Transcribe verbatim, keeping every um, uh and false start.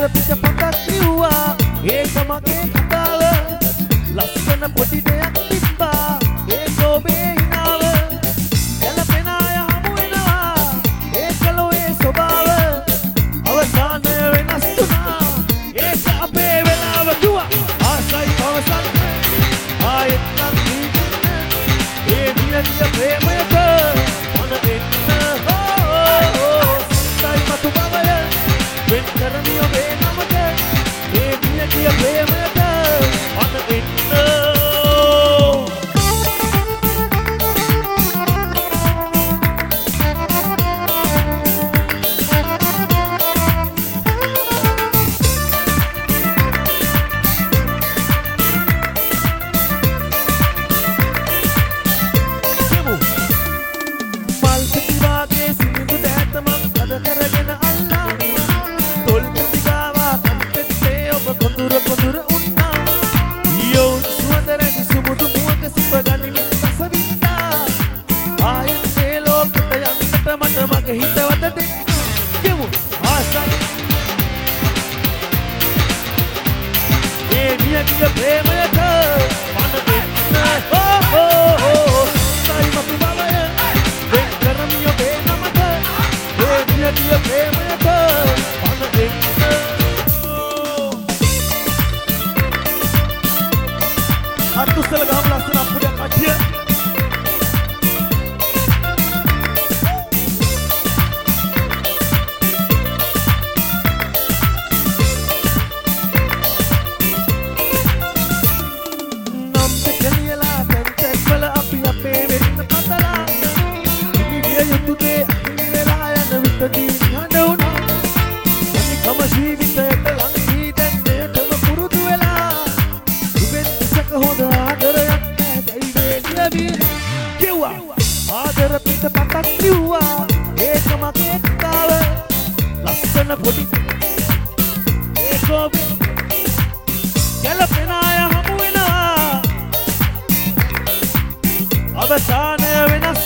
පිට පතක් ලිව්වා ඒක මගේ කතාව ලස්සන පොඩි දෙයක් තිබ්බා ඒක ඔබේ හිනාව ගැලපෙන අය හමු වෙනවා ඒක ලෝයේ ස්වභාව අවසානය වෙනස් වුණා ඒක අපේ වෙලාව දුවා ආසයි පවසන්න ආයෙත් නම් ඒ දියදිය ප්‍රේමයට මන දෙන්න සයි මතු බවය වෙන් කරමි ඔබේ නමට ඒ දියදිය ප්‍රේමයට මන දෙන්න අවසානය වෙනස්